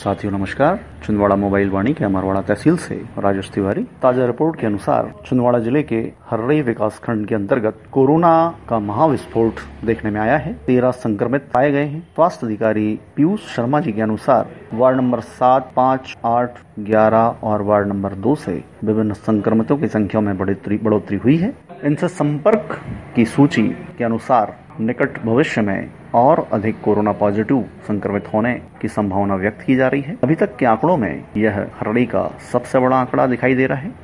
साथियों नमस्कार। छिंदवाड़ा मोबाइल वाणी के अमरवाड़ा तहसील से राजेश तिवारी। ताजा रिपोर्ट के अनुसार छिंदवाड़ा जिले के हर्रई विकासखंड के अंतर्गत कोरोना का महाविस्फोट देखने में आया है। 13 संक्रमित पाए गए हैं। स्वास्थ्य अधिकारी पीयूष शर्मा जी के अनुसार वार्ड नंबर 7, 5, 8, 11 और वार्ड नंबर 2 से विभिन्न संक्रमितों की संख्या में बढ़ोतरी हुई है। इनसे संपर्क की सूची के अनुसार निकट भविष्य में और अधिक कोरोना पॉजिटिव संक्रमित होने की संभावना व्यक्त की जा रही है। अभी तक के आंकड़ों में यह हर्रई का सबसे बड़ा आंकड़ा दिखाई दे रहा है।